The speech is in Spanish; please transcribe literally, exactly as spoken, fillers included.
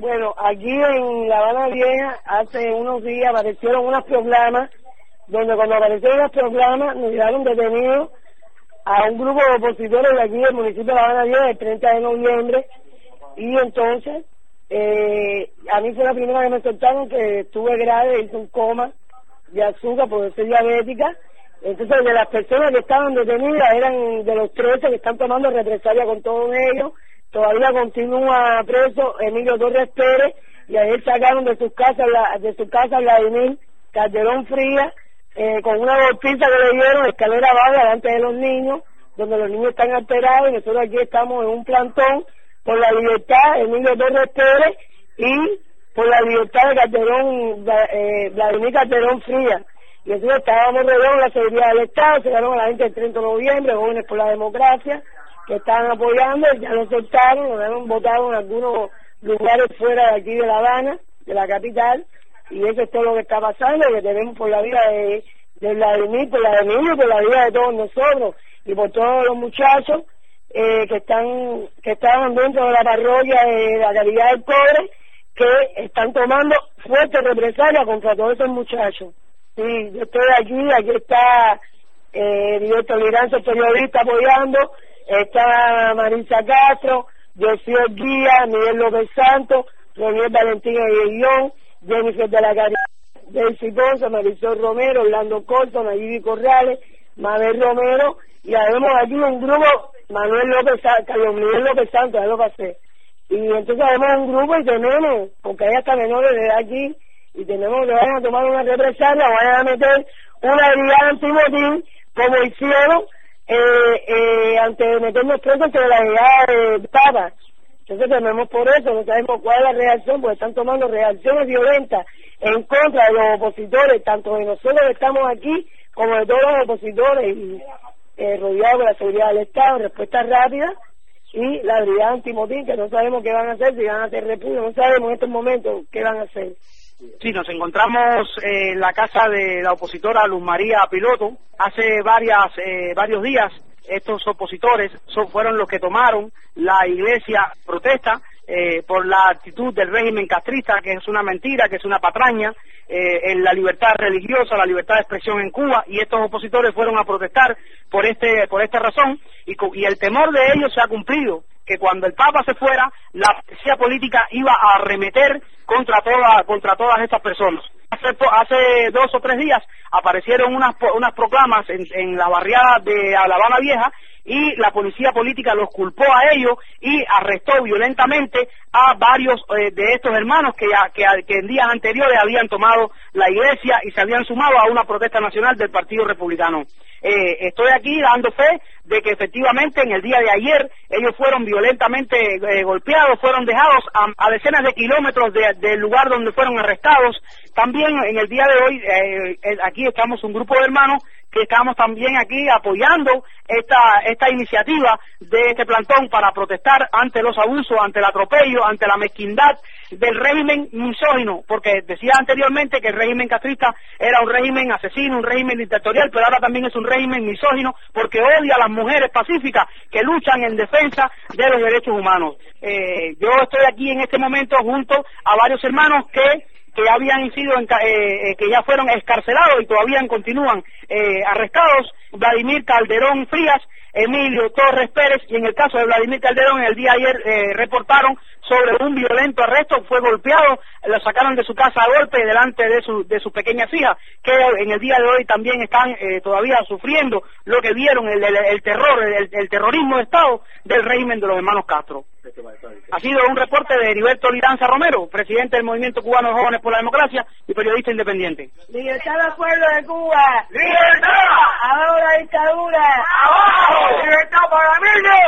Bueno, aquí en La Habana Vieja hace unos días aparecieron unos proclamas, donde cuando aparecieron los proclamas nos llevaron detenidos a un grupo de opositores de aquí del municipio de La Habana Vieja el treinta de noviembre, y entonces eh, a mí fue la primera que me soltaron que estuve grave, hice un coma de azúcar por ser diabética. Entonces de las personas que estaban detenidas eran de los trece que están tomando represalia con todos ellos. Todavía continúa preso Emilio Torres Pérez, y ayer sacaron de sus casas la, de su casa Vladimir Calderón Frías, eh, con una golpiza que le dieron, escalera abajo delante de los niños, donde los niños están alterados, y nosotros aquí estamos en un plantón por la libertad de Emilio Torres Pérez y por la libertad de Calderón, eh, Vladimir Calderón Frías. Y entonces estábamos rodeados de la seguridad del Estado, se ganó a la gente el treinta de noviembre, Jóvenes por la Democracia, que estaban apoyando, ya lo soltaron, nos han votado en algunos lugares fuera de aquí de La Habana, de la capital, y eso es todo lo que está pasando, que tenemos por la vida de, de Vladimir, por la de Emilio, por la vida de todos nosotros, y por todos los muchachos eh, que están que estaban dentro de la parroquia de la Caridad del Pobre, que están tomando fuerte represalia contra todos esos muchachos. Sí, yo estoy aquí, aquí está eh, Directo Liranzo, periodista, apoyando. Está Marisa Castro, José Guía, Miguel López Santos, Roniel Valentín Aguillón, Jennifer de la Caridad, Delcy Ponce, Marisol Romero, Orlando Corto, Nayib Corrales, Mabel Romero, y habemos aquí un grupo, Manuel López Carlos Miguel López Santos, ya lo pasé. Y entonces habemos un grupo y tenemos, porque hay hasta menores de edad aquí, y tenemos que vayan a tomar una represalia, vayan a meter una brigada antimotín, como hicieron Eh, eh, antes de meternos presos sobre la llegada de Papa. Entonces tememos por eso, no sabemos cuál es la reacción, porque están tomando reacciones violentas en contra de los opositores, tanto de nosotros que estamos aquí, como de todos los opositores, y eh, rodeados de la seguridad del Estado, respuesta rápida, y la brigada antimotín, que no sabemos qué van a hacer, si van a hacer repudio, no sabemos en estos momentos qué van a hacer. Sí, nos encontramos en la casa de la opositora Luz María Piloto. Hace varias, eh, varios días estos opositores son, fueron los que tomaron la iglesia protesta eh, por la actitud del régimen castrista, que es una mentira, que es una patraña, eh, en la libertad religiosa, la libertad de expresión en Cuba, y estos opositores fueron a protestar por este por esta razón, y, y el temor de ellos se ha cumplido, que cuando el Papa se fuera, la policía política iba a arremeter contra toda, contra todas estas personas. Hace, hace dos o tres días aparecieron unas unas proclamas en, en la barriada de La Habana Vieja, y la policía política los culpó a ellos y arrestó violentamente a varios eh, de estos hermanos que, que, que en días anteriores habían tomado la iglesia y se habían sumado a una protesta nacional del Partido Republicano. Eh, estoy aquí dando fe de que efectivamente en el día de ayer ellos fueron violentamente eh, golpeados, fueron dejados a, a decenas de kilómetros de, del lugar donde fueron arrestados. También en el día de hoy eh, eh, aquí estamos un grupo de hermanos que estamos también aquí apoyando esta esta iniciativa de este plantón para protestar ante los abusos, ante el atropello, ante la mezquindad del régimen misógino, porque decía anteriormente que el régimen castrista era un régimen asesino, un régimen dictatorial, pero ahora también es un régimen misógino porque odia a las mujeres pacíficas que luchan en defensa de los derechos humanos. Eh, yo estoy aquí en este momento junto a varios hermanos que que ya habían sido, eh, que ya fueron escarcelados y todavía continúan eh, arrestados: Vladimir Calderón Frías, Emilio Torres Pérez, y en el caso de Vladimir Calderón, en el día de ayer eh, reportaron sobre un violento arresto, fue golpeado, lo sacaron de su casa a golpe delante de su de sus pequeñas hijas, que en el día de hoy también están eh, todavía sufriendo lo que vieron, el, el, el terror, el, el terrorismo de Estado del régimen de los hermanos Castro. Ha sido un reporte de Heriberto Liranza Romero, presidente del Movimiento Cubano de Jóvenes por la Democracia y periodista independiente. ¡Libertad al pueblo de Cuba! ¡Libertad! ¡Abajo la dictadura! ¡Abajo! ¡Libertad para Emilio!